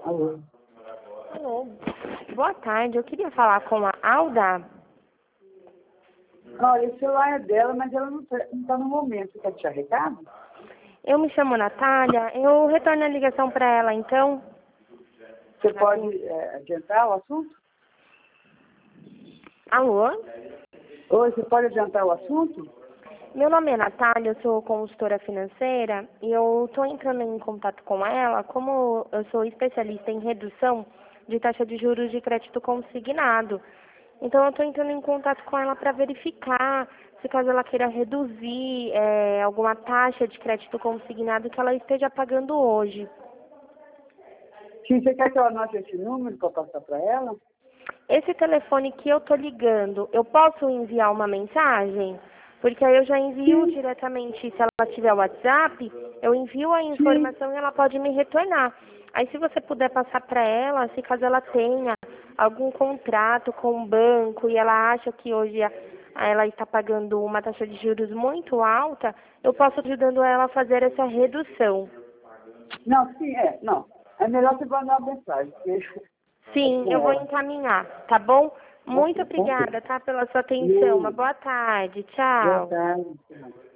Alô? Alô, boa tarde. Eu queria falar com a Alda. Olha, o celular é dela, mas ela não tá no momento. Você quer deixar recado? Eu me chamo Natália. Eu retorno a ligação para ela, então. Você pode adiantar o assunto? Alô? Oi, você pode adiantar o assunto? Meu nome é Natália, eu sou consultora financeira e eu estou entrando em contato com ela como eu sou especialista em redução de taxa de juros de crédito consignado. Então, eu estou entrando em contato com ela para verificar se caso ela queira reduzir alguma taxa de crédito consignado que ela esteja pagando hoje. Sim, você quer que eu anote esse número para passar para ela? Esse telefone que eu estou ligando, eu posso enviar uma mensagem? Porque aí eu já envio Sim, diretamente, se ela tiver WhatsApp, eu envio a sim. informação e ela pode me retornar. Aí se você puder passar para ela, se caso ela tenha algum contrato com o banco e ela acha que hoje ela está pagando uma taxa de juros muito alta, eu posso ajudando ela a fazer essa redução. Não, sim, não. É melhor você mandar uma mensagem, porque é Sim, com eu vou ela. encaminhar, tá bom? Muito Ok, ok. obrigada, tá, pela sua atenção. Uma Beijo. boa tarde. Boa Tchau. tarde.